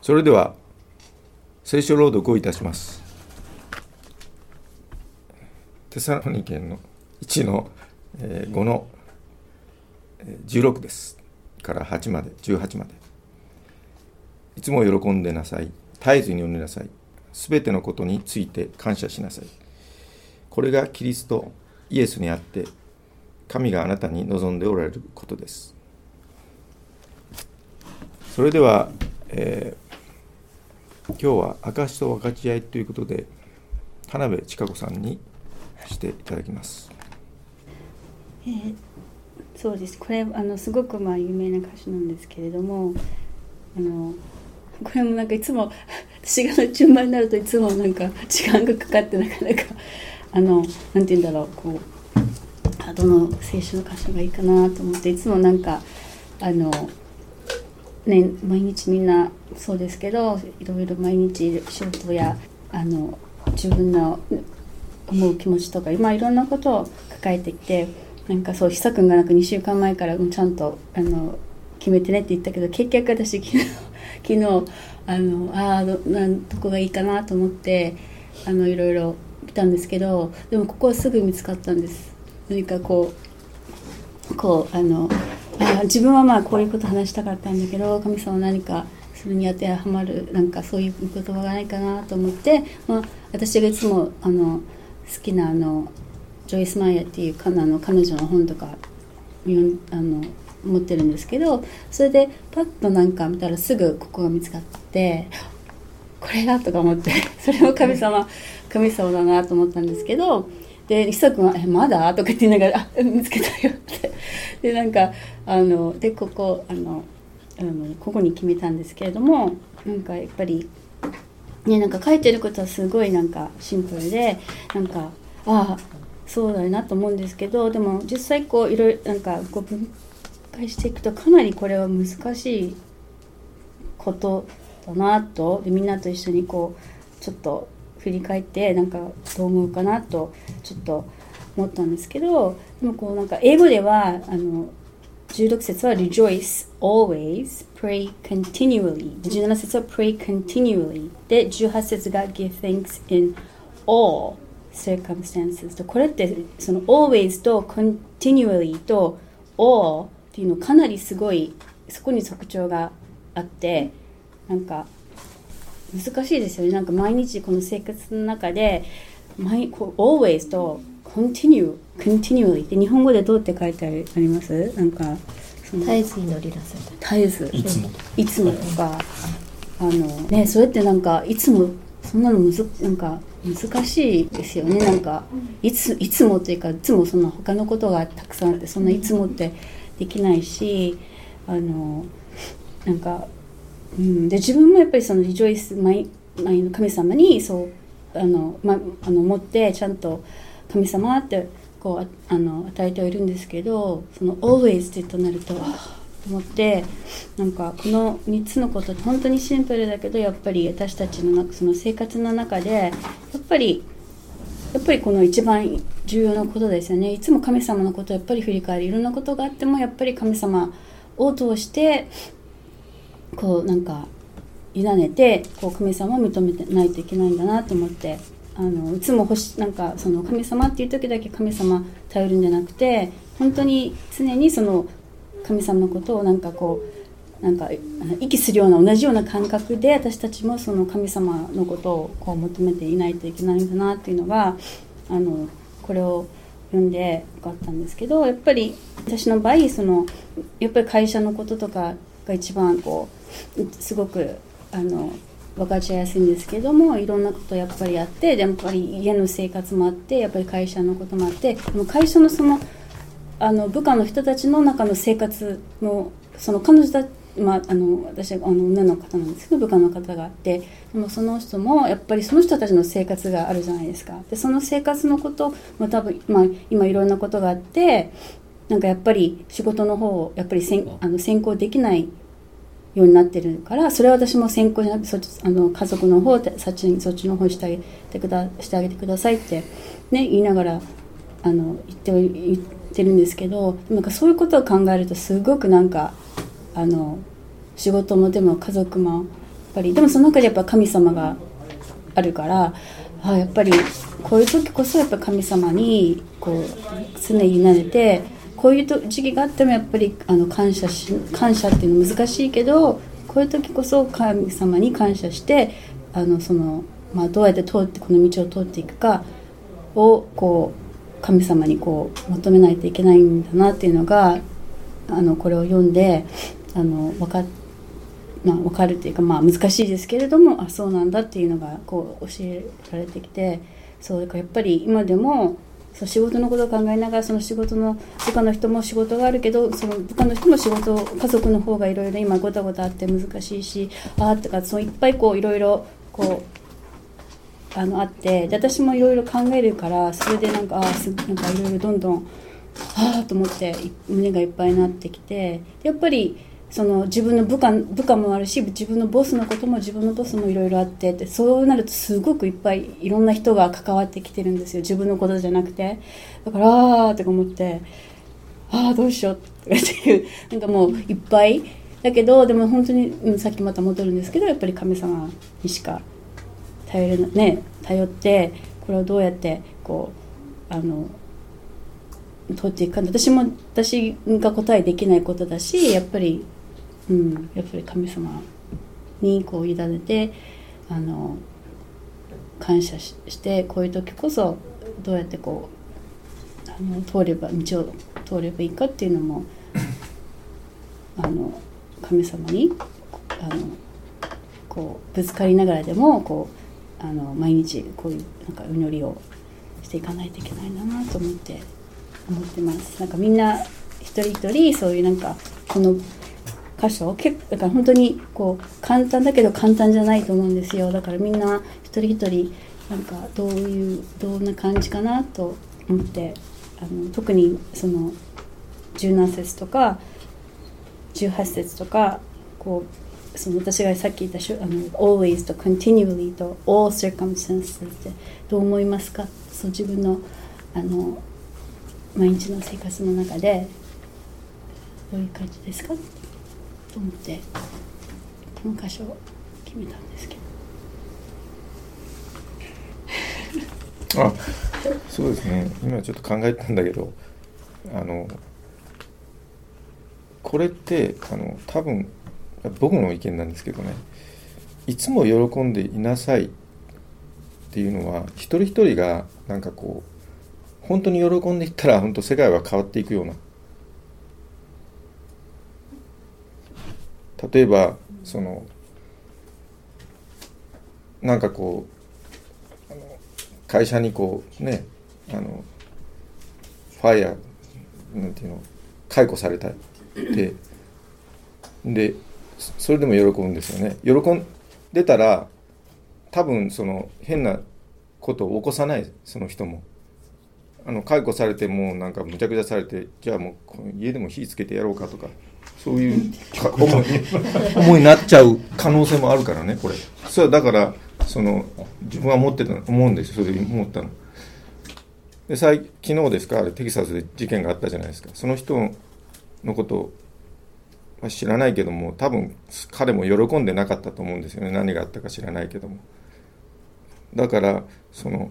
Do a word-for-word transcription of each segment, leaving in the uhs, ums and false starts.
それでは聖書朗読をいたします。テサロニケのいちのごのじゅうろくですからはちまで、じゅうはちまで。いつも喜んでなさい。絶えずに祈りなさい。すべてのことについて感謝しなさい。これがキリストイエスにあって神があなたに望んでおられることです。それでは、えー今日は証と分かち合いということで田辺千佳子さんにしていただきます。 えー、そうです。これあのすごくまあ有名な歌詞なんですけれども、あのこれもなんかいつも私が順番になるといつもなんか時間がかかってなかなかあのなんて言うんだろうこうどの聖書の箇所がいいかなと思っていつもなんかあのね、毎日みんなそうですけどいろいろ毎日仕事やあの自分の思う気持ちとか今いろんなことを抱えてきてなんかそう久くんがなんかにしゅうかんまえからちゃんとあの決めてねって言ったけど結局私昨日昨日あのあどなんどこがいいかなと思ってあのいろいろ見たんですけどでもここはすぐ見つかったんです。何かこうこうあのあ自分はまあこういうこと話したかったんだけど神様は何かそれに当てはまるなんかそういう言葉がないかなと思って、まあ、私がいつもあの好きなあのジョイス・マイヤーっていうあの彼女の本とかあの持ってるんですけどそれでパッとなんか見たらすぐここが見つかってこれだとか思ってそれも神様神様だなと思ったんですけどで久くんはえまだとか言って言いながらあ見つけたよってでなんかあのでここあのあのここに決めたんですけれどもなんかやっぱりねなんか書いてることはすごいなんかシンプルでなんかああそうだよなと思うんですけどでも実際こういろいろなんかこう分解していくとかなりこれは難しいことだなとでみんなと一緒にこうちょっと振り返ってなんかどう思うかなとちょっと思ったんですけどでもこうなんか英語ではあのじゅうろく節は Rejoice always pray continually じゅうなな節は Pray continually でじゅうはち節が Give thanks in all circumstances とこれってその always と continually と all っていうのかなりすごいそこに特徴があってなんか難しいですよね。なんか毎日この生活の中で毎こう always と continue continually って日本語でどうって書いてあります？なんかその絶えず祈りなさい。 絶えずいつもいつもとかあのねそれってなんかいつもそんなのむずなんか難しいですよね。なんかいついつもっていうかいつもそんな他のことがたくさんあってそんないつもってできないしあのなんかうん、で自分もやっぱりそのリジョイスマイマイの神様にそうあの、ま、あの思ってちゃんと神様ってこうああの与えてはいるんですけどその always ってとなるとと思ってなんかこのみっつのことって本当にシンプルだけどやっぱり私たちのその生活の中でやっぱりやっぱりこの一番重要なことですよね。いつも神様のことをやっぱり振り返りいろんなことがあってもやっぱり神様を通してこうなんか委ねてこう神様を認めてないといけないんだなと思ってあのいつも欲しなんかその神様っていう時だけ神様頼るんじゃなくて本当に常にその神様のことをなんかこうなんか息するような同じような感覚で私たちもその神様のことをこう求めていないといけないんだなっていうのがあのこれを読んで分かったんですけどやっぱり私の場合そのやっぱり会社のこととかが一番こうすごくあの分かち合いやすいんですけどもいろんなことやっぱりあってでやっぱり家の生活もあってやっぱり会社のこともあってでも会社のそのあの部下の人たちの中の生活のその彼女たち、まあ、あの私はあの女の方なんですけど部下の方があってでもその人もやっぱりその人たちの生活があるじゃないですか。でその生活のことも多分、まあ、今いろんなことがあってなんかやっぱり仕事の方をやっぱり先あの先行できないようになってるからそれは私も先行じゃなくてそあの家族の方でそっちそっちの方してあげてくだしてあげてくださいって、ね、言いながらあの言って言ってるんですけどなんかそういうことを考えるとすごくなんかあの仕事もでも家族もぱりでもその中でやっぱ神様があるから、あやっぱりこういう時こそやっぱ神様にこう常に委ねて、こういう時期があってもやっぱりあの感謝し感謝っていうの難しいけど、こういう時こそ神様に感謝して、あのその、まあ、どうやって通ってこの道を通っていくかをこう神様にこう求めないといけないんだなっていうのが、あのこれを読んであの分かっまあ、分かるっていうか、まあ、難しいですけれども、あそうなんだっていうのがこう教えられてきて、そうだからやっぱり今でもそう仕事のことを考えながら、その仕事の部下の人も仕事があるけど、その部下の人も仕事、家族の方がいろいろ今ごたごたあって難しいし、あとかそういっぱいこういろいろこうあのあって、で私もいろいろ考えるから、それでなんかあすなんかいろいろどんどんああと思って胸がいっぱいになってきて、やっぱりその自分の部下、部下もあるし、自分のボスのことも自分のボスもいろいろあってって、そうなるとすごくいっぱいいろんな人が関わってきてるんですよ、自分のことじゃなくて。だからああって思って、ああどうしようっていうなんかもういっぱいだけど、でも本当に、うん、さっきまた戻るんですけど、やっぱり神様にしか頼れなね頼って、これをどうやってこうあの通っていくか、私も私が答えできないことだし、やっぱりうん、やっぱり神様にこう委ねてあの感謝 し, して、こういう時こそどうやってこうあの通れば道を通ればいいかっていうのもあの神様にあのこうぶつかりながらでもこうあの毎日こういうなんか祈りをしていかないといけないんだなと思って思ってます。なんかみんな一人一人そういうなんかこの箇所結構だから本当にこう簡単だけど簡単じゃないと思うんですよ。だからみんな一人一人なんかどういうどんな感じかなと思って、あの特にそのじゅうなな節とかじゅうはち節とかこうその私がさっき言ったあの always と continually と all circumstances ってどう思いますか。そう自分のあの毎日の生活の中でどういう感じですかと思ってこの箇所を決めたんですけどあそうですね、今ちょっと考えたんだけど、あのこれってあの多分僕の意見なんですけどね、いつも喜んでいなさいっていうのは一人一人がなんかこう本当に喜んでいったら本当世界は変わっていくような、例えばそのなんかこうあの会社にこうねあのファイヤーなんていうの解雇されたってでそれでも喜ぶんですよね。喜んでたら多分その変なことを起こさない、その人もあの解雇されてもうなんかむちゃくちゃされて、じゃあもう家でも火つけてやろうかとかそういう思い、思いになっちゃう可能性もあるからね。これそれはだからその自分は思ってた思うんですよ。それで思ったので最昨日ですか、あれテキサスで事件があったじゃないですか。その人のことは知らないけども、多分彼も喜んでなかったと思うんですよね。何があったか知らないけども。だからその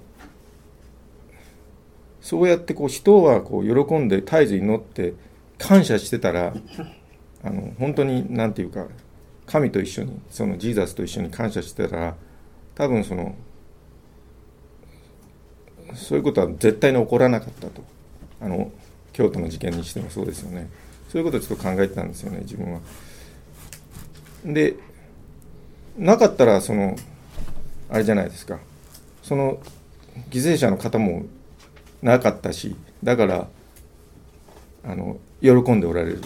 そうやってこう人はこう喜んで絶えず祈って感謝してたら、あの本当に何て言うか神と一緒にそのジーザスと一緒に感謝してたら、多分そのそういうことは絶対に起こらなかったと。あの京都の事件にしてもそうですよね。そういうことをちょっと考えてたんですよね、自分は。でなかったらそのあれじゃないですか、その犠牲者の方もなかったし、だからあの喜んでおられる。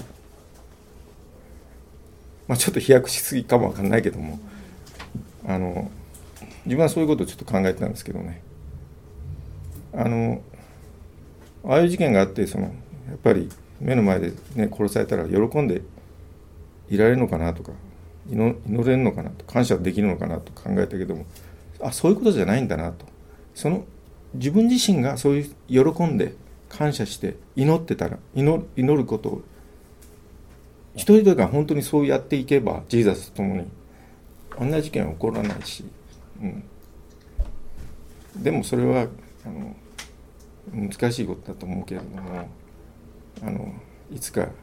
まあちょっと飛躍しすぎかもわかんないけども、あの自分はそういうことをちょっと考えてたんですけどね。あのああいう事件があって、そのやっぱり目の前で、ね、殺されたら喜んでいられるのかなとか、祈れるのかなと、感謝できるのかなと考えたけども、あそういうことじゃないんだなと。その自分自身がそういう喜んで感謝して祈ってたら、 祈, 祈ることを一人一人が本当にそうやっていけば、ジーザスと共に同じ事件は起こらないし、うん、でもそれはあの難しいことだと思うけれども、あのいつか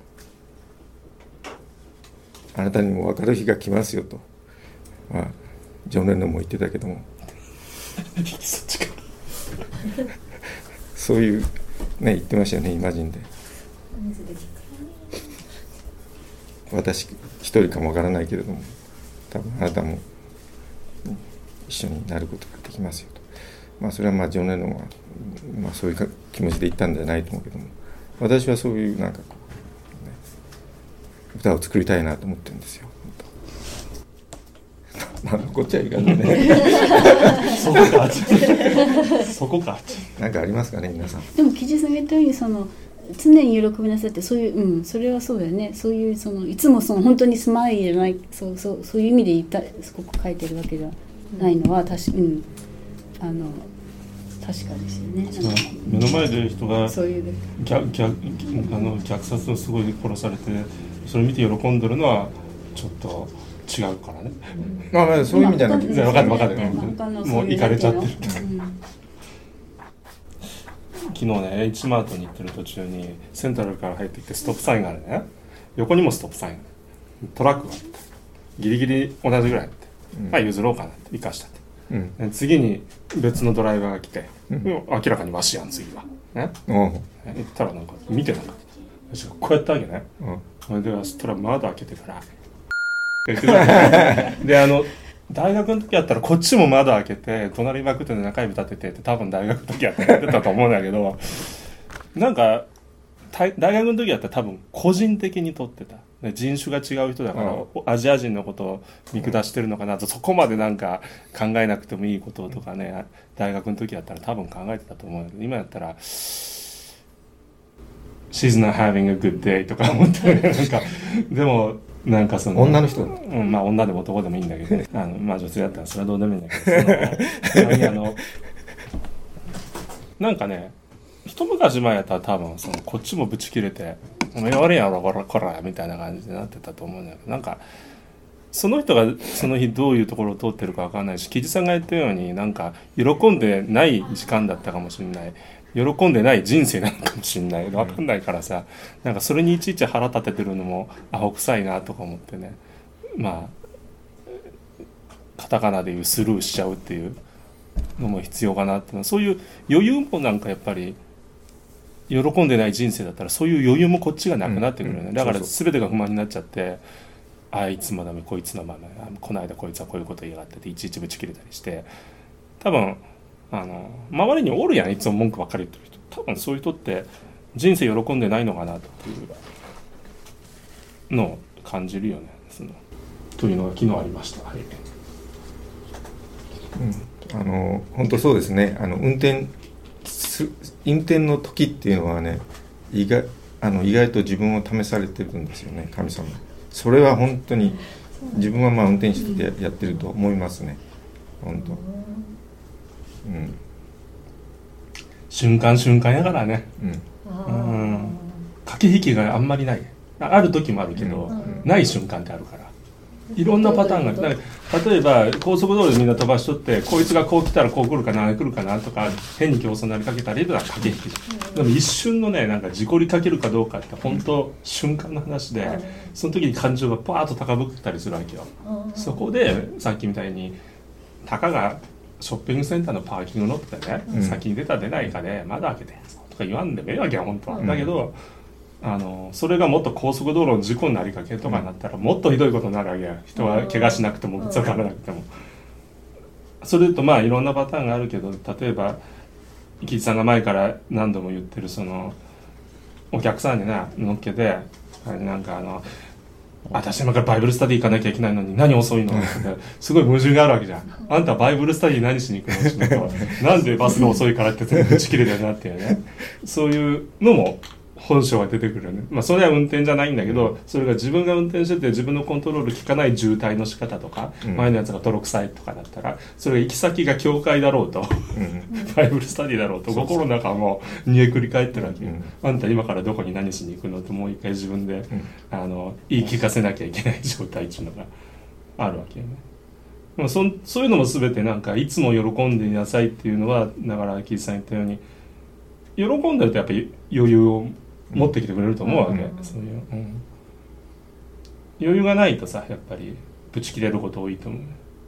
あなたにも分かる日が来ますよと、まあ、ジョン・レノンも言ってたけどもそっちかそういうね言ってましたよね、イマジンで。私一人かも分からないけれども、多分あなたも一緒になることができますよと。まあそれはまあジョン・レノンは、まあ、そういう気持ちで言ったんじゃないと思うけども、私はそういうなんかこう、ね、歌を作りたいなと思ってるんですよ。なんのこっちゃいかんねそこかそこかなんかありますかね皆さん。 でも記事さんが言ったように、その常に喜びなさいって、そういう、うん、それはそうだよね。そういうそのいつもその本当にスマイルじゃない、そうそうそういう意味で言ったすごく書いてるわけじゃないのは確か、うん、あの確かですよね。 目の前で人がそういう虐虐あの虐殺をすごい殺されて、それを見て喜んでるのはちょっと違うからね。 うん、まあまあそういう意味じゃなくて、 分かる分かる、もう行かれちゃってる、 うん、 昨日ね H マートに行ってる途中にセントラルから入ってきてストップサインがあるね。横にもストップサインがある、トラックがあってギリギリ同じぐらいあって、うん、まあ譲ろうかなって生かしたって、うん、次に別のドライバーが来て、うん、明らかにマシやん次はね、うん、言ったらなんか見てなかった。私がこうやったわけね、うん、それでそしたら窓開けてからであの大学の時やったらこっちも窓開けて隣バックで中指立ててって多分大学の時やってやってたと思うんだけどなんか大学の時やったら多分個人的に撮ってた、人種が違う人だから、うん、アジア人のことを見下してるのかなと、そこまでなんか考えなくてもいいこととかね、大学の時やったら多分考えてたと思うんだけど、今やったらShe's not having a good day とか思ってね、なんかでもなんかその女の人、 うん、まあ女でも男でもいいんだけど、ね、あのまあ女性だったらそれはどうでもいいんだけど、そのあのなんかね、一昔前やったら多分そのこっちもブチ切れて「お前悪いやろこらこら」みたいな感じになってたと思うんだけど、なんかその人がその日どういうところを通ってるか分かんないし、木地さんが言ったようになんか喜んでない時間だったかもしれない、喜んでない人生なのかもしれない、分かんないからさ、なんかそれにいちいち腹立ててるのもアホ臭いなとか思ってね、まあカタカナでいうスルーしちゃうっていうのも必要かなって、そういう余裕もなんかやっぱり喜んでない人生だったらそういう余裕もこっちがなくなってくるよね、うんうん、だから全てが不満になっちゃって、あいつもダメこいつのまま、この間こいつはこういうこと言いやがってていちいちぶち切れたりして、多分あの周りにおるやん、いつも文句ばっかり言ってる人、多分そういう人って人生喜んでないのかなっていうのを感じるよね、そのというのが昨日ありました。はい、 うん、あの本当そうですね。あの運転運転の時っていうのはね、意外あの意外と自分を試されてるんですよね、神様。それは本当に自分はまあ運転手でやってると思いますね、本当。うん、 瞬間瞬間やからね、うん、うん、駆け引きがあんまりない、ある時もあるけど、うん、ない瞬間ってあるから、いろんなパターンが、例えば高速道路でみんな飛ばしとって、こいつがこう来たらこう来るかな来るかなとか変に競争になりかけたりとか駆け引き、うん、でも一瞬のね、なんか事故りかけるかどうかって本当瞬間の話で、うん、その時に感情がパーッと高ぶったりするわけよ、うん、そこでさっきみたいにたかがショッピングセンターのパーキング乗ってね、うん、先に出た出ないかで窓開けてとか言わんでもええわけや本当は、うん、だけどあのそれがもっと高速道路の事故になりかけとかになったら、うん、もっとひどいことになるわけや、人は怪我しなくてもぶつからなくても、うん、それとまあいろんなパターンがあるけど、例えば木地さんが前から何度も言ってるそのお客さんにね乗っけてなんかあの私今からバイブルスタディ行かなきゃいけないのに何遅いのってすごい矛盾があるわけじゃん。あんたバイブルスタディ何しに行くのって言うとなんでバスが遅いからって打ち切れだよなっていうね、そういうのも本性が出てくるよね。まあそれは運転じゃないんだけど、それが自分が運転してて自分のコントロール効かない渋滞の仕方とか、うん、前のやつが泥臭いとかだったら、それが行き先が教会だろうと、うん、バイブルスタディだろうと、心の中はもう煮えくり返ってるわけよ、うん、あんた今からどこに何しに行くのってもう一回自分で、うん、あの言い聞かせなきゃいけない状態っていうのがあるわけよね。 でも そ, そういうのも全てなんかいつも喜んでいなさいっていうのはだからキーさん言ったように喜んでるとやっぱり余裕を持ってきてくれると思うわけ、うん、そういう、うん、余裕がないとさやっぱりぶち切れること多いと思う。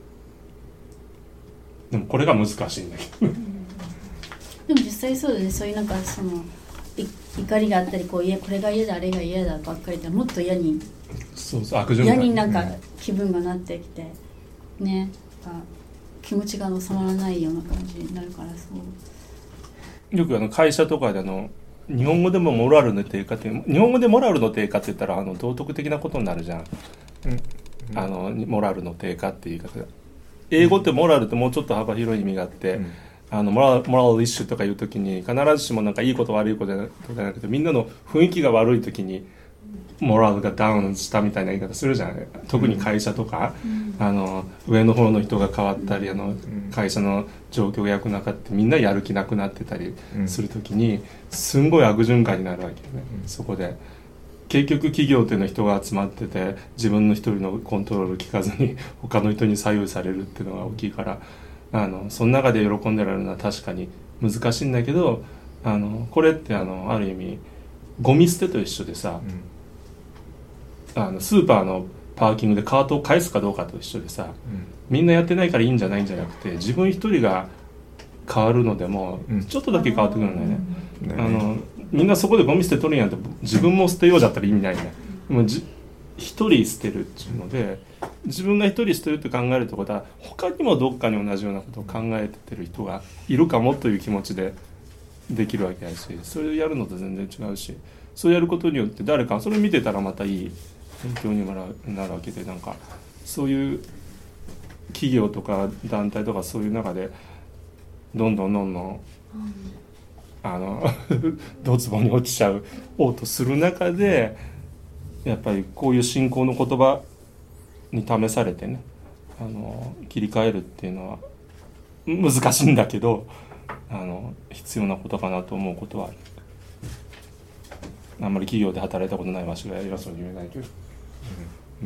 でもこれが難しいんだけどでも実際そうですね。そういうなんかその怒りがあったりこういやこれが嫌だあれが嫌だばっかりでもっと嫌にそうそう悪循環嫌になんか気分がなってきて、うん、ね気持ちが収まらないような感じになるからそうよくあの会社とかであの日本語でもモラルの低下って日本語でモラルの低下って言ったらあの道徳的なことになるじゃん、うん、あのモラルの低下っていう言い方で英語ってモラルってもうちょっと幅広い意味があって、うん、あのモラル、モラルイッシュとかいう時に必ずしもなんかいいこと悪いことじゃなくてみんなの雰囲気が悪い時にモラルがダウンしたみたいな言い方するじゃない。特に会社とか、うん、あの上の方の人が変わったりあの会社の状況が良くなかってみんなやる気なくなってたりする時にすんごい悪循環になるわけよね、うん、そこで結局企業っていうのは人が集まってて自分の一人のコントロール効かずに他の人に左右されるっていうのが大きいからあのその中で喜んでられるのは確かに難しいんだけどあのこれってあのある意味ゴミ捨てと一緒でさ、うん、あのスーパーのパーキングでカートを返すかどうかと一緒でさ、うん、みんなやってないからいいんじゃないんじゃなくて自分一人が変わるのでもちょっとだけ変わってくるんだよね、うん、あのみんなそこでゴミ捨て取るんやんと自分も捨てようだったら意味ないね。でもじ一人捨てるっていうので自分が一人捨てるって考えるってことは他にもどっかに同じようなことを考えてる人がいるかもという気持ちでできるわけだしそれをやるのと全然違うしそうやることによって誰かそれを見てたらまたいい勉強にもなるわけでなんかそういう企業とか団体とかそういう中でどんどんどんどんあのドツボに落ちちゃうおうとする中でやっぱりこういう信仰の言葉に試されてねあの切り替えるっていうのは難しいんだけどあの必要なことかなと思うことはある。あんまり企業で働いたことないわしが偉そうに言えないけど、うん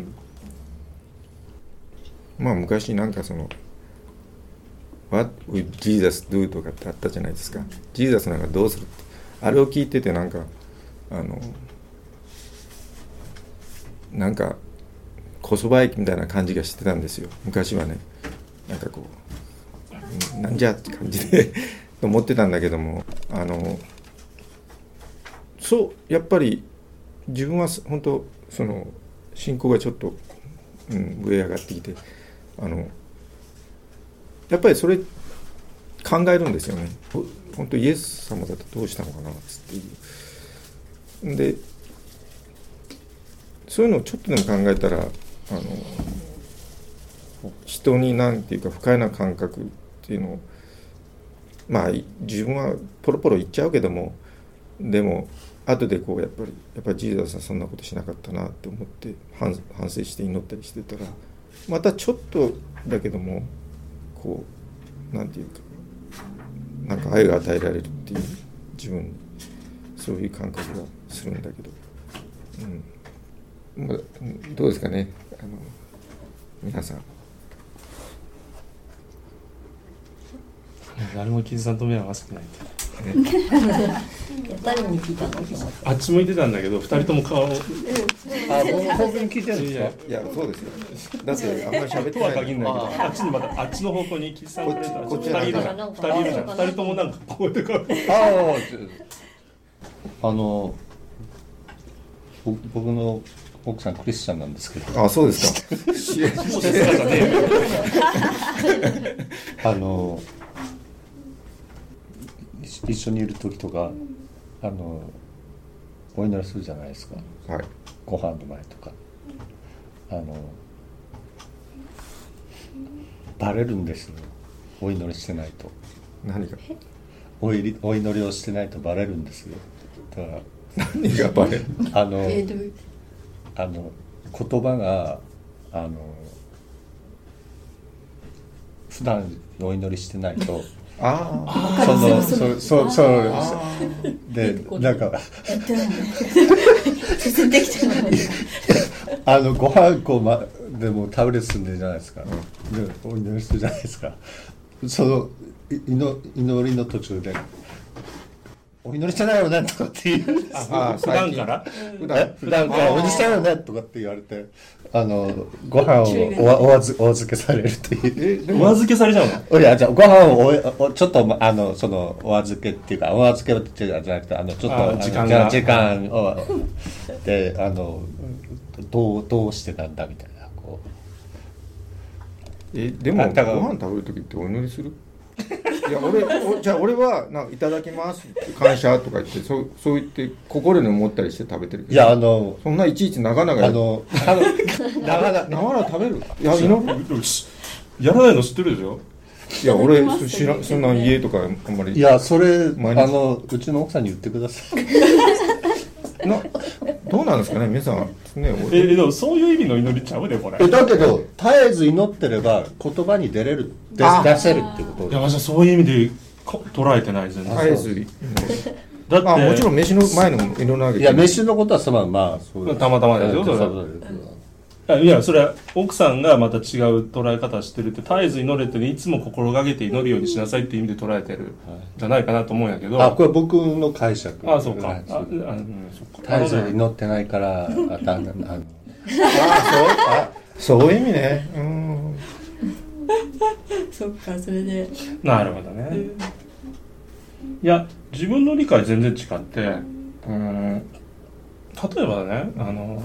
うん、まあ昔なんかそのWhat would Jesus do とかってあったじゃないですか。ジーザスなんかどうするってあれを聞いててなんかあのなんかこそば駅みたいな感じがしてたんですよ昔はね。なんかこうなんじゃって感じでと思ってたんだけどもあのそうやっぱり自分は本当その信仰がちょっと、うん、上上がってきてあのやっぱりそれ考えるんですよね。本当イエス様だとどうしたのかなっていうでそういうのをちょっとでも考えたらあの人になんていうか不快な感覚っていうのをまあ自分はポロポロ言っちゃうけどもでも後でこうやっぱりやっぱりジーザスはそんなことしなかったなって思って反省して祈ったりしてたらまたちょっとだけどもこうなんていうかなんか愛が与えられるっていう自分にそういう感覚がするんだけど、うんまあ、どうですかねあの皆さん。 誰もキズさんと目を合わせてない誰に聞いたの？ あっち向いてたんだけどふたりとも顔をあ、 僕に聞いてるんですか？いや、そうですよ。だってあんまり喋ってない。 とは限らないけど、あっちにまたあっちの方向にキズさんが出たらふたりいるじゃん。ふたりいるじゃん。ふたりともなんかこうやって顔。 あの僕の奥さんクリスチャンなんですけど。 あ、そうですか。 あの一緒にいる時とかあのお祈りするじゃないですか、 はい、 ご飯の前とかあのバレるんですよお祈りしてないと。 何がお祈り、お祈りをしてないとバレるんですよ。だから何がバレるあのあの言葉があの普段お祈りしてないとああそのそうそうそうでなんかあのご飯こう、ま、 でもタブレット住んでるじゃないですか、うん、でお祈りするじゃないですか。その祈祈りの途中でお祈りしてないよねとかって言うんですよ。 ああ普段から普段普段からお祈りしてないよねとかって言われて、あのご飯をおお預お預けされるっていう。 お預けされちゃうの？ いやじゃあご飯をおおちょっとあのそのお預けっていうかお預けっていうかじゃなくてあのちょっと時間が時間をであのどうどうしてたんだみたいなこう。えでもご飯食べる時ってお祈りする？いや俺おじゃあ俺はなんかいただきます感謝とか言ってそうそう言って心に思ったりして食べてるけど、 いやあのそんないちいち長々 あの長々 長々食べる。いや祈るやらないの知ってるでしょ。 いや俺知らそんな家とかあんまり。 いやそれあのうちの奥さんに言ってください。 などうなんですかね皆さんね。 えでもそういう意味の祈りちゃうでこれ。 えだけど絶えず祈ってれば言葉に出れる出せるってこと。 いや私はそういう意味で捉えてない全然。 絶えずだって、 まあ、もちろん飯の前の祈らなきゃいけない。 いや飯のことはそのまあそうたまたまですよそれは。いやそれは奥さんがまた違う捉え方してるって、絶えず祈れっていつも心がけて祈るようにしなさいっていう意味で捉えてるじゃないかなと思うんやけど。 あこれ僕の解釈。 あそうか。あ絶えず祈ってないからあだあのあそうそういう意味ね。うん。 そっかそれで。 なるほどね。いや自分の理解全然違って、うん、例えばねあの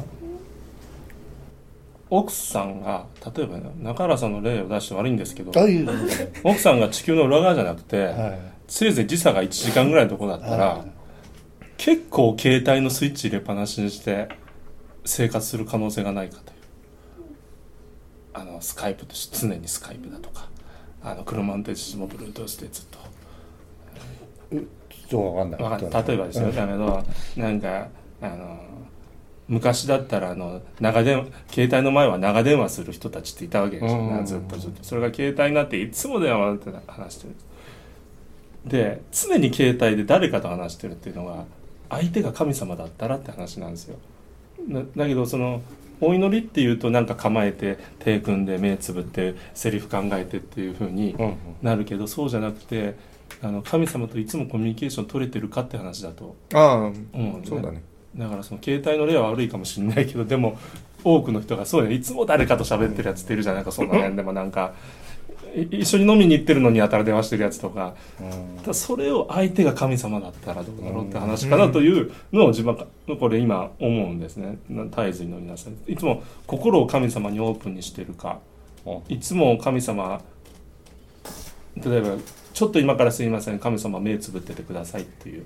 奥さんが例えば、ね、中原さんの例を出して悪いんですけど、奥さんが地球の裏側じゃなくて、はい、せいぜい時差がいちじかんぐらいのところだったら、はい、結構携帯のスイッチ入れっぱなしにして生活する可能性がないかという。あのスカイプとして常にスカイプだとかあの車運転しても Bluetooth でずっとちょっと分かんない。 例えばですよ、だけどなんかあの昔だったらあの長電話携帯の前は長電話する人たちっていたわけですよね、ずっとずっと。それが携帯になっていつも電話で話してる。で常に携帯で誰かと話してるっていうのが相手が神様だったらって話なんですよ。だ, だけどそのお祈りっていうとなんか構えて手組んで目つぶってセリフ考えてっていう風になるけど、そうじゃなくてあの神様といつもコミュニケーション取れてるかって話だと思うんだね。 そうだね。 だからその携帯の例は悪いかもしれないけど、でも多くの人がそうね、いつも誰かと喋ってるやつっているじゃないか。そんなねでもなんか一緒に飲みに行ってるのにやたら電話してるやつとか、うん、だそれを相手が神様だったらどうだろうって話かなというのを自分はこれ今思うんですね。絶えず祈りなさい。いつも心を神様にオープンにしてるか、いつも神様例えばちょっと今からすいません神様目つぶっててくださいっていう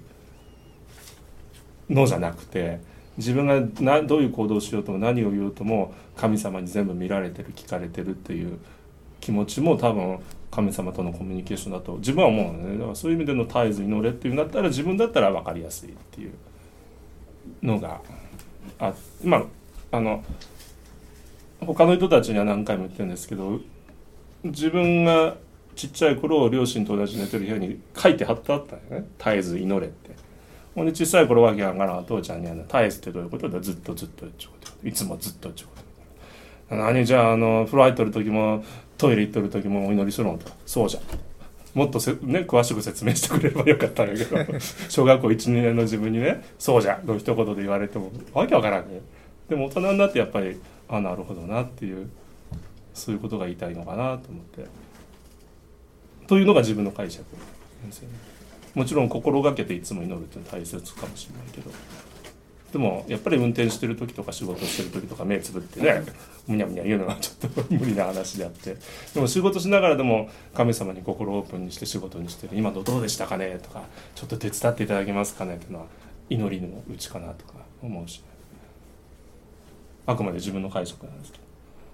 のじゃなくて、自分がなどういう行動をしようとも何を言おうとも神様に全部見られてる聞かれてるっていう気持ちも多分神様とのコミュニケーションだと自分は思うのね。だからそういう意味での絶えず祈れっていうんだったら自分だったら分かりやすいっていうのがあ、まああの他の人たちには何回も言ってるんですけど、自分がちっちゃい頃両親と同じ寝てる部屋に書いて貼ってあったよね、絶えず祈れって。ほんで小さい頃わけわからん父ちゃんには、ね、絶えずってどういうことだ、ずっとずっといつもずっとちょうど何じゃああの風呂入っとる時もトイレ行っとる時もお祈りするのと。そうじゃん、もっとせ、ね、詳しく説明してくれればよかったんやけど小学校いち、にねんの自分にねそうじゃんの一言で言われてもわけわからんね。でも大人になってやっぱりあなるほどなっていう、そういうことが言いたいのかなと思ってというのが自分の解釈なんですよね。もちろん心がけていつも祈るっていうのは大切かもしれないけど、でもやっぱり運転してる時とか仕事してる時とか目つぶってねむにゃむにゃ言うのはちょっと無理な話であって、でも仕事しながらでも神様に心をオープンにして仕事にしてる、今のどうでしたかねとかちょっと手伝っていただけますかねっていうのは祈りのうちかなとか思うし、あくまで自分の解釈なんですけ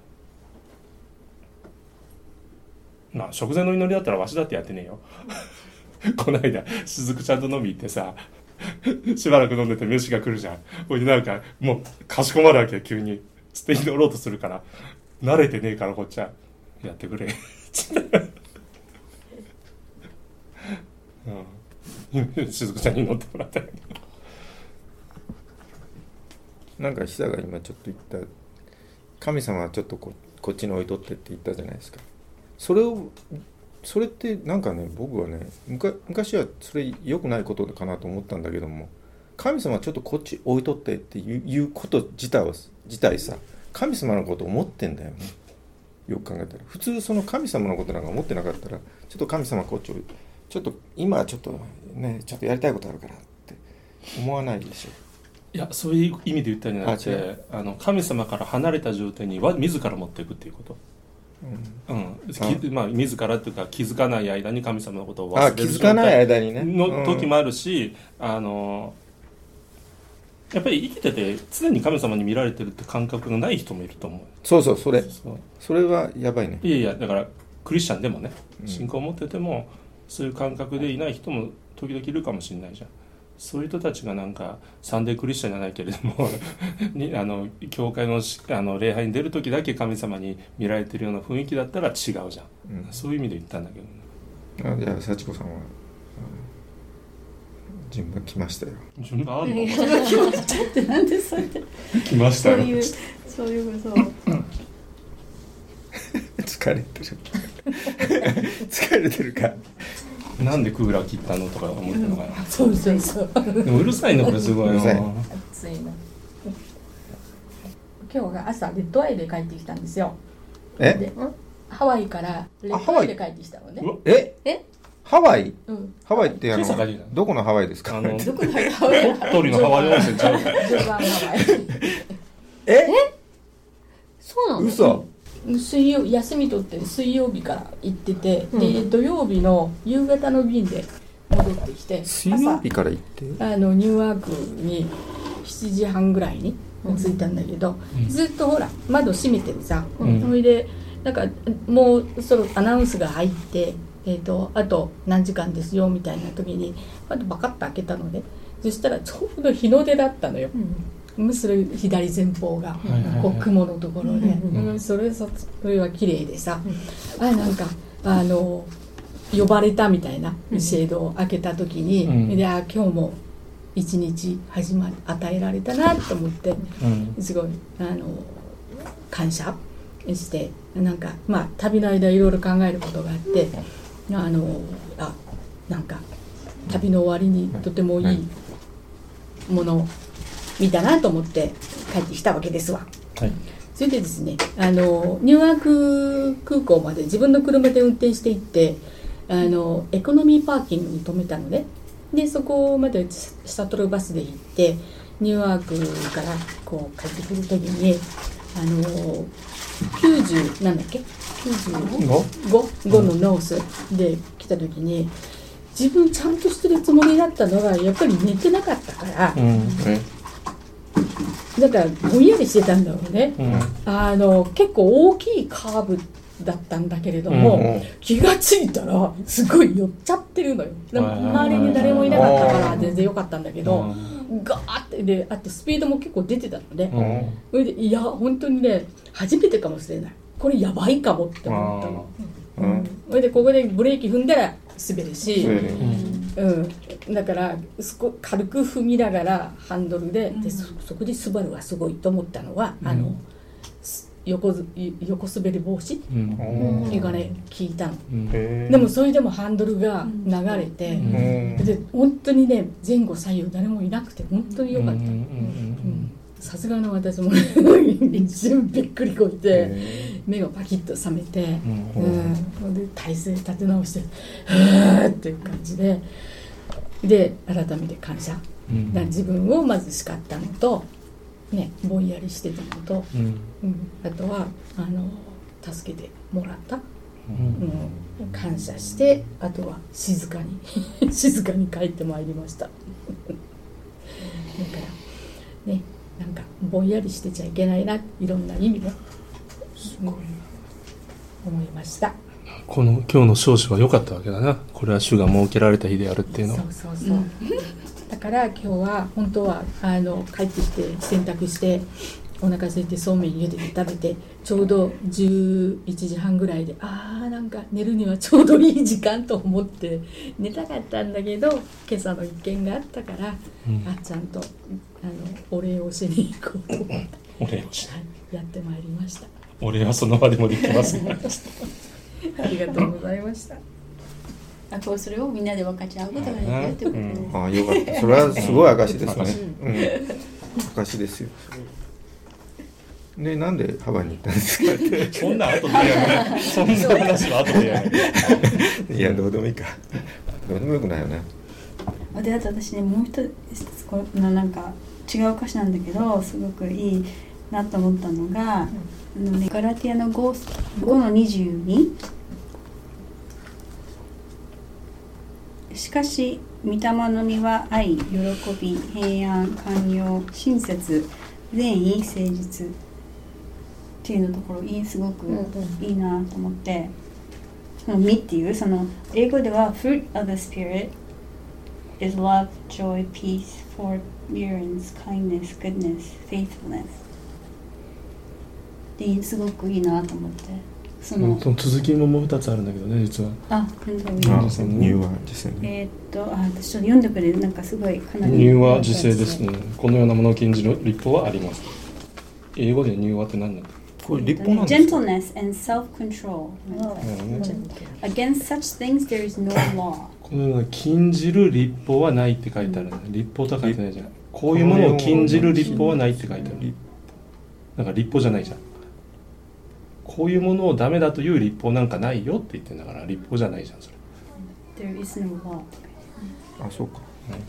ど、まあ食前の祈りだったらわしだってやってねえよこの間しずくちゃんと飲み行ってさしばらく飲んでて飯が来るじゃん。ほいでなんかもうかしこまるわけよ、急に捨てに乗ろうとするから、慣れてねえからこっちはやってくれうんしずくちゃんに乗ってもらったんやけど、 なんか久が今ちょっと言った神様はちょっと こ, こっちに置いとってって言ったじゃないですか。それをそれってなんかね、僕はね、昔はそれ良くないことかなと思ったんだけども、神様はちょっとこっち置いとってっていうこと自体は自体さ、神様のことを思ってんだよね。よく考えたら、普通その神様のことなんか思ってなかったら、ちょっと神様こっちをちょっと今はちょっとね、ちょっとやりたいことあるからって思わないでしょ。 いや、そういう意味で言ったんじゃなくて、あの神様から離れた状態に自ら持っていくっていうこと。うんうん、まあ自らというか気づかない間に神様のことを忘れる状態の時もあるし、あのやっぱり生きてて常に神様に見られてるって感覚がない人もいると思う。 そうそう、それそうそれはやばいね。 いやいや、だからクリスチャンでもね、信仰を持っててもそういう感覚でいない人も時々いるかもしれないじゃん。そういう人たちがなんかサンデークリスチャンじゃないけれどもにあの教会 の, あの礼拝に出る時だけ神様に見られてるような雰囲気だったら違うじゃん、うん、そういう意味で言ったんだけどね。 あ、じゃあ幸子さんは順番来ましたよ。 順番あるの？ 来ましたってなんでそれで来ましたよ。 そういうそういうそう疲れてる疲れてるか。 なんでクーラー切ったのとか思ってるのかな、 うん、そうそうそう。 でもうるさいのこれすごいな。 暑いな。今日が朝レッドアイで帰ってきたんですよ。 えでハワイからレッドアイで帰ってきたのね。 ええハワイ、 うん、 ハワイってあのどこのハワイですか？ あのどこのハワイ？ 鳥取のハワイ温泉ちゃうから。 常磐ハワイ。 ええそうなの？ 嘘。 水曜休み取って水曜日から行ってて、うん、で土曜日の夕方の便で戻ってきて、 水曜日から行ってあのニューアークにしちじはんぐらいに着いたんだけど、うん、ずっとほら窓閉めてるさ、うん、それでなんかもうそのアナウンスが入って、えーと、あと何時間ですよみたいな時にあとバカッと開けたので、そしたらちょうど日の出だったのよ、うんむしろ左前方が、はいはいはい、こう雲のところで、うんうん、それそれは綺麗でさ、うん、あなんかあの呼ばれたみたいなシェードを開けた時に、うん、であ今日も一日始ま与えられたなと思って、うん、すごいあの感謝してなんかまあ旅の間いろいろ考えることがあってあのあなんか旅の終わりにとてもいいものを見たなと思って帰ってきたわけですわ、はい、それでですねあのニューアーク空港まで自分の車で運転して行ってあのエコノミーパーキングに止めたのね。でそこまでシャトルバスで行ってニューアークからこう帰ってくる時にあのきゅうじゅうなんだっけきゅうじゅうごのノースで来た時に自分ちゃんとしてるつもりだったのがやっぱり寝てなかったから、うんだからぼんやりしてたんだろうね、うん、あの結構大きいカーブだったんだけれども、うんうん、気がついたらすごい寄っちゃってるのよ。でも周りに誰もいなかったから全然良かったんだけど、うん、ガーってであってスピードも結構出てたので、うん、それでいや本当にね初めてかもしれないこれやばいかもって思ったの、うん、それでここでブレーキ踏んだら滑るし、うんうん、だから軽く踏みながらハンドル で, で そ, そこでスバルはすごいと思ったのは、うん、あの 横, 横滑り防止、うん、がね効いたの、うん、でもそれでもハンドルが流れて、うん、で本当にね前後左右誰もいなくて本当に良かった。さすがの私も一瞬びっくりこいて目がパキッと覚めて、うんうん、で体勢立て直してはーっていう感じでで改めて感謝、うん、だ自分をまず叱ったのと、ね、ぼんやりしてたのと、うんうん、あとはあの助けてもらった、うんうん、感謝してあとは静かに静かに帰ってまいりましただからねなんかぼんやりしてちゃいけないないろんな意味で、すごい思いました。 この今日の証書は良かったわけだな。これは主が設けられた日であるっていうのは。 そうそうそう、うん、だから今日は本当はあの帰ってきて洗濯してお腹空いてそうめん茹でて食べてちょうどじゅういちじはんぐらいで、あーなんか寝るにはちょうどいい時間と思って寝たかったんだけど、今朝の一件があったから、うん、あちゃんとあのお礼をしに行こうと思ってお礼をしやってまいりました。 お礼はその場でもできますねありがとうございました。 あとそれをみんなで分かち合うことができるってことです、うん、 ああよかった。それはすごい証ですね、うんうん、証ですよ。でなんでハワイに行ったんですかってそんな後でやないそんな話は後でやないいやどうでもいいか、どうでもよくないよね。 であと私ねもう一つこれなんか違う歌詞なんだけどすごくいいなと思ったのが、うん、あのね、ガラティアの ご, ごのにじゅうに、しかし御霊の実は愛、喜び、平安、寛容、親切、善意、誠実っていうのところいいすごくいいなと思って、その実っていうその英語では fruit of the spirit is love, joy, peace, forbearance, kindness, goodness, faithfulness ですごくいいなと思って、その、 うん、その続きももうふたつあるんだけどね実は。 あ、本当に。 入和ですよね。 えー、っとあ私ちょっと読んでくれるなんかすごいかなり入和自制ですね。このようなものを禁じる立法はあります。英語で入和って何なんだ。 これ立法なんですか。 Gentleness and self-control、うん、Against such things there is no law。 このような禁じる立法はないって書いてある、うん、立法とは書いてないじゃん。こういうものを禁じる立法はないって書いてある。なんか立法じゃないじゃん。こういうものをダメだという立法なんかないよって言ってんだから立法じゃないじゃんそれ。 There is no law。 あ、そうか、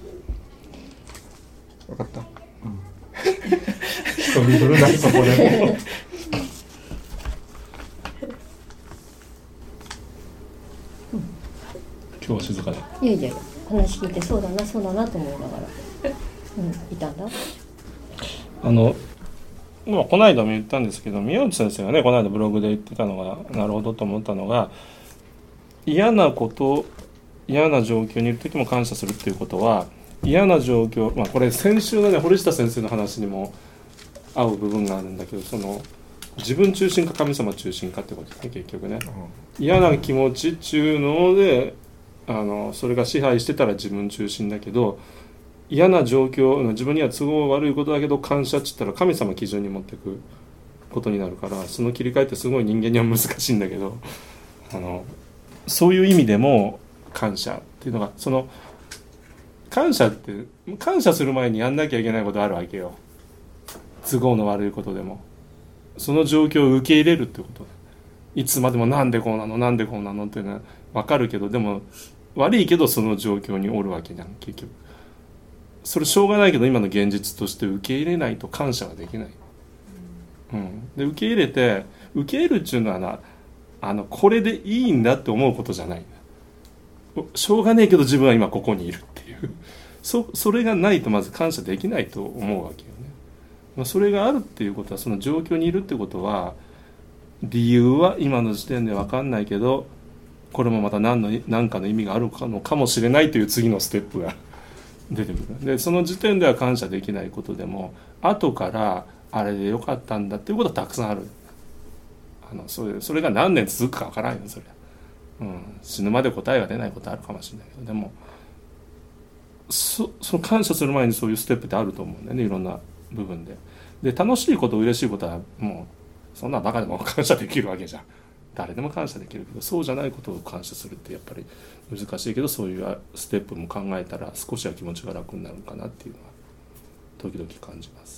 うん、分かった。飛び降るなそこで今日は静かで。 いやいや話聞いてそうだなそうだなと思いながら、うん、いたんだ。 あのまあ、この間も言ったんですけど宮内先生がねこの間ブログで言ってたのがなるほどと思ったのが、嫌なこと嫌な状況にいる時も感謝するっていうことは嫌な状況、まあ、これ先週のね堀下先生の話にも合う部分があるんだけど、その自分中心か神様中心かってことですね結局ね、うん、嫌な気持ちっていうのであのそれが支配してたら自分中心だけど、嫌な状況自分には都合悪いことだけど感謝って言ったら神様基準に持っていくことになるから、その切り替えってすごい人間には難しいんだけど、あのそういう意味でも感謝っていうのが、その感謝って感謝する前にやんなきゃいけないことあるわけよ。都合の悪いことでもその状況を受け入れるってこと。いつまでもなんでこうなのなんでこうなのっていうのは分かるけど、でも悪いけどその状況におるわけじゃん結局。それしょうがないけど今の現実として受け入れないと感謝はできない、うん、で受け入れて受け入れるっていうのはな、あのこれでいいんだって思うことじゃない、しょうがねえけど自分は今ここにいるっていう そ, それがないとまず感謝できないと思うわけよね、まあ、それがあるっていうことはその状況にいるってことは理由は今の時点で分かんないけどこれもまた何の何かの意味があるのかもしれないという次のステップが出てくる。でその時点では感謝できないことでも後からあれでよかったんだっていうことはたくさんある。あのそれそれが何年続くかわからんよそれ、うん、死ぬまで答えが出ないことあるかもしれないけど、でも そ, その感謝する前にそういうステップってあると思うんだよねいろんな部分で。で楽しいこと嬉しいことはもうそんな中でも感謝できるわけじゃん。誰でも感謝できるけどそうじゃないことを感謝するってやっぱり難しいけど、そういうステップも考えたら少しは気持ちが楽になるかなっていうのは時々感じます。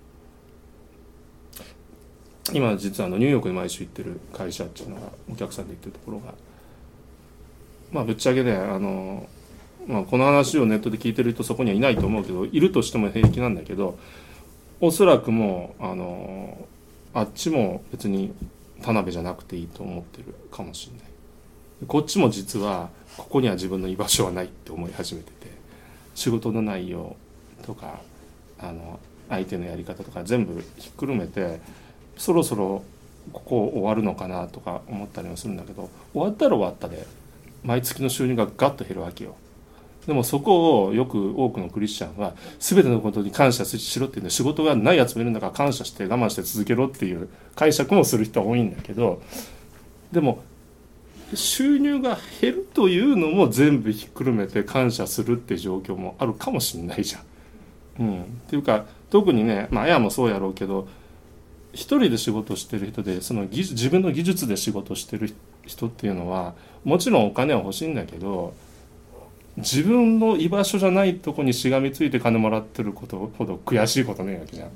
今実はあのニューヨークに毎週行ってる会社っていうのがお客さんで行ってるところがまあぶっちゃけねあの、まあ、この話をネットで聞いてる人そこにはいないと思うけどいるとしても平気なんだけど、おそらくもうあのあっちも別に田辺じゃなくていいと思ってるかもしれない。こっちも実はここには自分の居場所はないって思い始めてて、仕事の内容とかあの相手のやり方とか全部ひっくるめてそろそろここ終わるのかなとか思ったりもするんだけど、終わったら終わったで毎月の収入がガッと減るわけよ。 でもそこをよく多くのクリスチャンは全てのことに感謝しろっていうんで、仕事がないやつもいるんだから感謝して我慢して続けろっていう解釈もする人は多いんだけど、でも収入が減るというのも全部ひっくるめて感謝するっていう状況もあるかもしれないじゃん。うん、っていうか特にね、まああやもそうやろうけど、一人で仕事してる人でその技術自分の技術で仕事してる人っていうのはもちろんお金は欲しいんだけど、自分の居場所じゃないとこにしがみついて金もらってることほど悔しいことねえわけじゃん。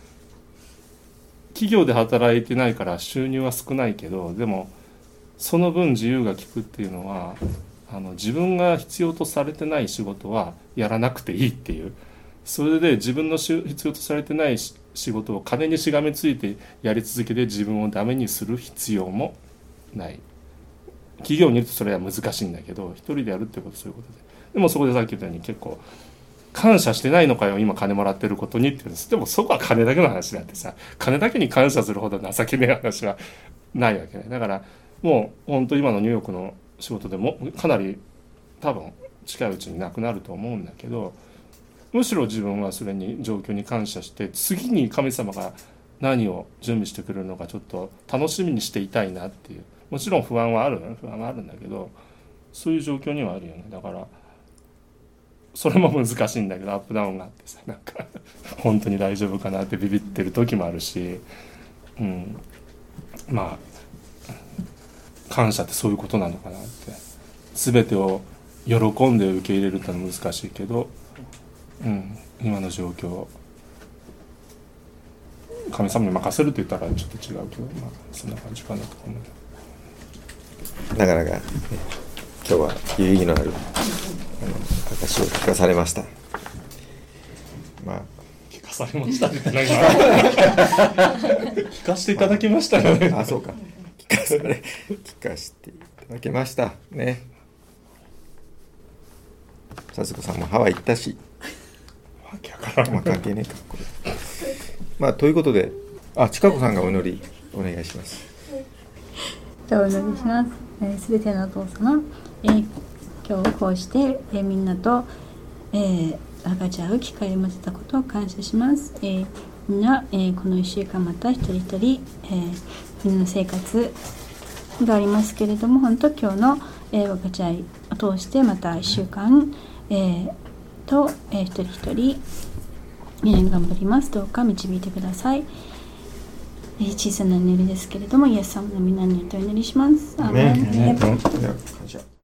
企業で働いてないから収入は少ないけど、でもその分自由が利くっていうのは、あの自分が必要とされてない仕事はやらなくていいっていう、それで自分の必要とされてない仕事を金にしがみついてやり続けて自分をダメにする必要もない。企業にいるとそれは難しいんだけど、一人でやるってことはそういうことで。でもそこでさっき言ったように結構感謝してないのかよ今金もらってることにって言うんです。でもそこは金だけの話だってさ、金だけに感謝するほど情けねえ話はないわけね。だからもう本当今のニューヨークの仕事でもかなり多分近いうちになくなると思うんだけど、むしろ自分はそれに状況に感謝して次に神様が何を準備してくれるのかちょっと楽しみにしていたいなっていう、もちろん不安はある不安はあるんだけど、そういう状況にはあるよね。だからそれも難しいんだけど、アップダウンがあってさ、なんか本当に大丈夫かなってビビってる時もあるし、うん、まあ感謝ってそういうことなのかなって、全てを喜んで受け入れるってのは難しいけど、うん、今の状況神様に任せるって言ったらちょっと違うけど、まあそんな感じかなと思う。 なかなか、ね、今日は有意義のある証を聞かされました。まあ聞かされましたって何か聞かせていただきましたよね。 あ、そうか。聞かされ聞かせていただきましたね。さつこさんもハワイ行ったし、 わけわからん。 まあ関係ねえかこれ。まあということで、あ、ちかこさんがお祈りお願いします。 お祈りします。すべ、えー、てのお父様、えー、今日こうして、えー、みんなと、えー、分かち合う機会を持てたことを感謝します。えー、みんな、えー、このいっしゅうかんまた一人一人、えー、みんなの生活がありますけれども、本当今日の、えー、分かち合いを通してまたいっしゅうかん、えー、と、えー、一人一人、えー、頑張ります。どうか導いてください。小さな祈りですけれども、イエス様の皆によってお祈りします。アーメン。